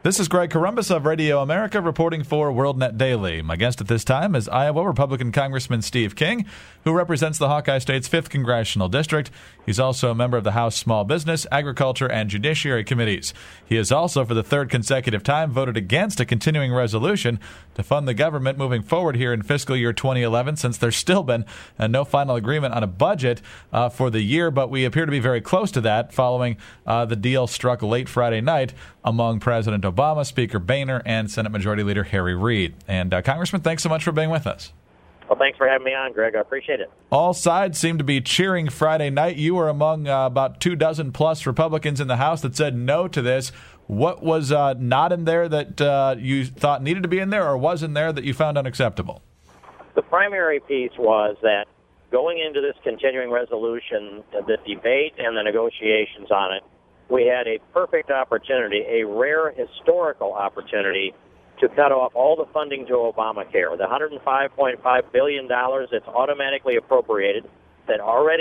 This is Greg Corombos of Radio America reporting for WorldNet Daily. My guest at this time is Iowa Republican Congressman Steve King, who represents the Hawkeye State's 5th Congressional District. He's also a member of the House Small Business, Agriculture, and Judiciary Committees. He has also, for the third consecutive time, voted against a continuing resolution to fund the government moving forward here in fiscal year 2011, since there's still been no final agreement on a budget for the year, but we appear to be very close to that following the deal struck late Friday night among President Obama, Speaker Boehner, and Senate Majority Leader Harry Reid. And Congressman, thanks so much for being with us. Well, thanks for having me on, Greg. I appreciate it. All sides seem to be cheering Friday night. You were among about 24 Republicans in the House that said no to this. What was not in there that you thought needed to be in there, or was in there that you found unacceptable? The primary piece was that going into this continuing resolution, the debate and the negotiations on it, we had a perfect opportunity, a rare historical opportunity, to cut off all the funding to Obamacare. The $105.5 billion that's automatically appropriated, that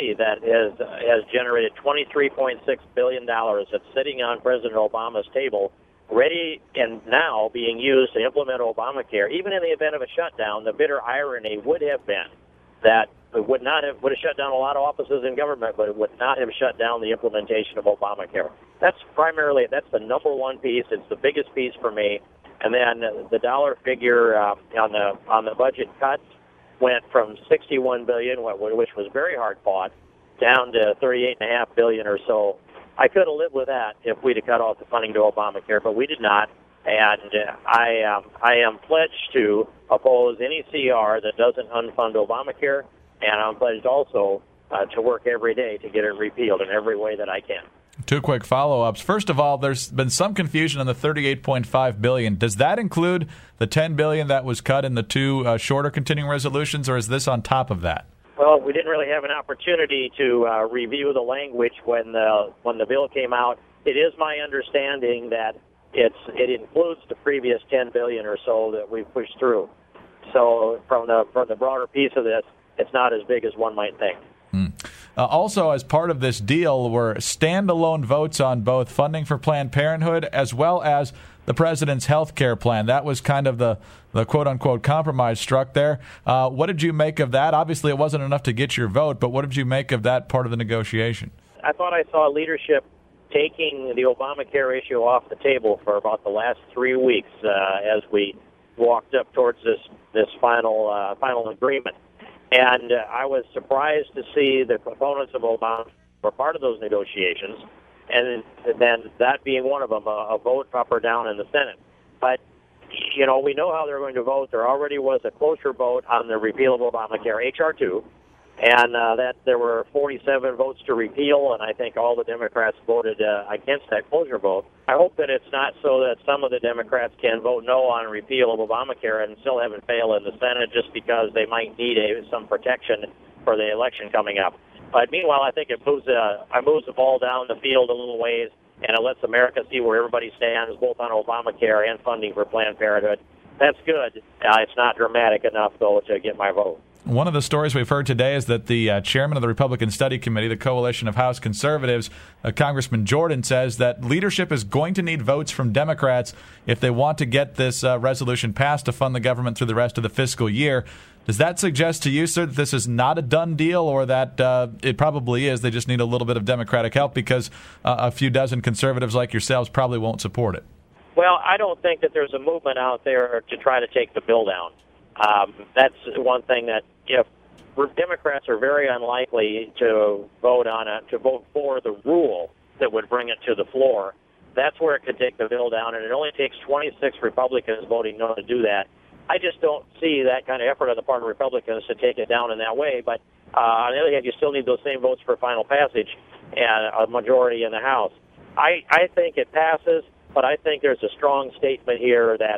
has generated $23.6 billion that's sitting on President Obama's table, ready and now being used to implement Obamacare. Even in the event of a shutdown, the bitter irony would have been that it would have shut down a lot of offices in government, but it would not have shut down the implementation of Obamacare. That's the number one piece. It's the biggest piece for me. And then the dollar figure on the budget cuts went from $61 billion, which was very hard fought, down to $38.5 billion or so. I could have lived with that if we'd have cut off the funding to Obamacare, but we did not. And I am pledged to oppose any CR that doesn't unfund Obamacare, and I'm pledged also to work every day to get it repealed in every way that I can. Two quick follow-ups. First of all, there's been some confusion on the $38.5 billion. Does that include the $10 billion that was cut in the two shorter continuing resolutions, or is this on top of that? Well, we didn't really have an opportunity to review the language when the bill came out. It is my understanding that it includes the previous $10 billion or so that we've pushed through. So from the broader piece of this, it's not as big as one might think. Also, as part of this deal, were standalone votes on both funding for Planned Parenthood as well as the president's health care plan. That was kind of the quote-unquote compromise struck there. What did you make of that? Obviously, it wasn't enough to get your vote, but what did you make of that part of the negotiation? I thought I saw leadership taking the Obamacare issue off the table for about the last 3 weeks as we walked up towards this final agreement. And I was surprised to see the components of Obama were part of those negotiations, and then that being one of them, a vote up or down in the Senate. But, we know how they're going to vote. There already was a cloture vote on the repeal of Obamacare, H.R. 2, and that there were 47 votes to repeal, and I think all the Democrats voted against that cloture vote. I hope that it's not so that some of the Democrats can vote no on repeal of Obamacare and still have it fail in the Senate just because they might need some protection for the election coming up. But meanwhile, I think it moves the ball down the field a little ways, and it lets America see where everybody stands, both on Obamacare and funding for Planned Parenthood. That's good. It's not dramatic enough, though, to get my vote. One of the stories we've heard today is that the chairman of the Republican Study Committee, the coalition of House conservatives, Congressman Jordan, says that leadership is going to need votes from Democrats if they want to get this resolution passed to fund the government through the rest of the fiscal year. Does that suggest to you, sir, that this is not a done deal, or that it probably is? They just need a little bit of Democratic help because a few dozen conservatives like yourselves probably won't support it? Well, I don't think that there's a movement out there to try to take the bill down. That's one thing that Democrats are very unlikely to vote for the rule that would bring it to the floor. That's where it could take the bill down, and it only takes 26 Republicans voting no to do that. I just don't see that kind of effort on the part of Republicans to take it down in that way. But on the other hand, you still need those same votes for final passage and a majority in the House. I think it passes, but I think there's a strong statement here that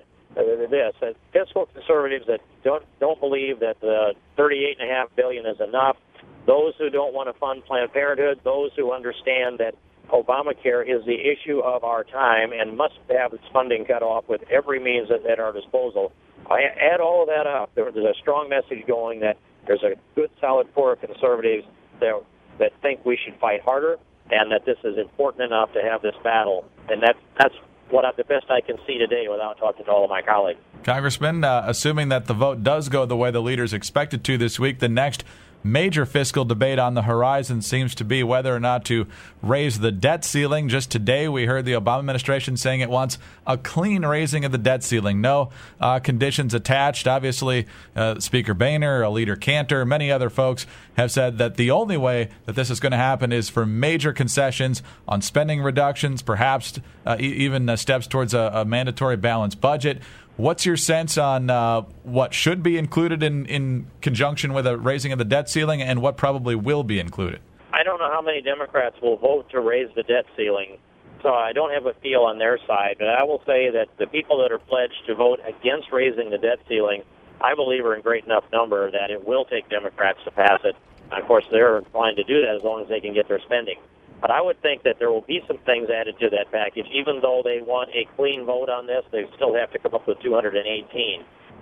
fiscal conservatives that don't believe that the $38.5 billion is enough, those who don't want to fund Planned Parenthood, those who understand that Obamacare is the issue of our time and must have its funding cut off with every means at our disposal. I add all of that up. There's a strong message going that there's a good, solid core of conservatives that think we should fight harder and that this is important enough to have this battle. And that's the best I can see today without talking to all of my colleagues. Congressman, assuming that the vote does go the way the leaders expect it to this week, the next major fiscal debate on the horizon seems to be whether or not to raise the debt ceiling. Just today, we heard the Obama administration saying it wants a clean raising of the debt ceiling. No conditions attached. Obviously, Speaker Boehner, Leader Cantor, many other folks have said that the only way that this is going to happen is for major concessions on spending reductions, perhaps even steps towards a mandatory balanced budget. What's your sense on what should be included in conjunction with a raising of the debt ceiling and what probably will be included? I don't know how many Democrats will vote to raise the debt ceiling, so I don't have a feel on their side. But I will say that the people that are pledged to vote against raising the debt ceiling, I believe are in great enough number that it will take Democrats to pass it. And of course, they're inclined to do that as long as they can get their spending. But I would think that there will be some things added to that package. Even though they want a clean vote on this, they still have to come up with 218.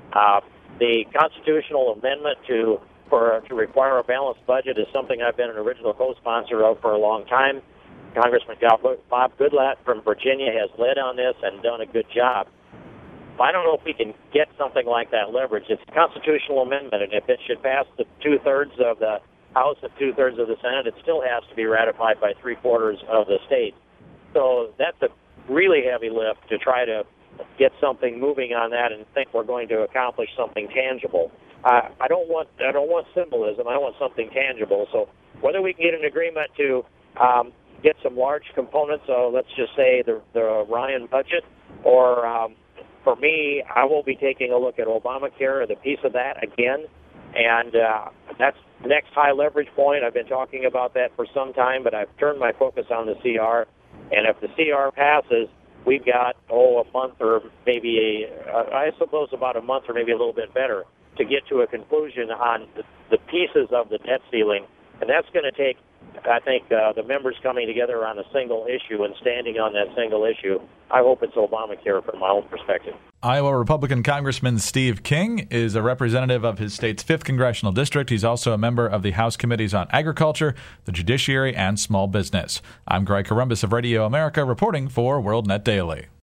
The constitutional amendment to require a balanced budget is something I've been an original co-sponsor of for a long time. Congressman Bob Goodlatte from Virginia has led on this and done a good job. I don't know if we can get something like that leverage. It's a constitutional amendment, and if it should pass the two-thirds of the House and two-thirds of the Senate, it still has to be ratified by three-quarters of the states. So that's a really heavy lift to try to get something moving on that and think we're going to accomplish something tangible. I don't want symbolism. I want something tangible. So whether we can get an agreement to get some large components, let's just say the Ryan budget, or for me, I will be taking a look at Obamacare, the piece of that again, and that's the next high leverage point. I've been talking about that for some time, but I've turned my focus on the CR. And if the CR passes, we've got, a month or maybe, I suppose about a month or maybe a little bit better to get to a conclusion on the pieces of the debt ceiling. And that's going to take, I think, the members coming together on a single issue and standing on that single issue. I hope it's Obamacare from my own perspective. Iowa Republican Congressman Steve King is a representative of his state's 5th Congressional District. He's also a member of the House Committees on Agriculture, the Judiciary, and Small Business. I'm Greg Corombos of Radio America, reporting for WorldNet Daily.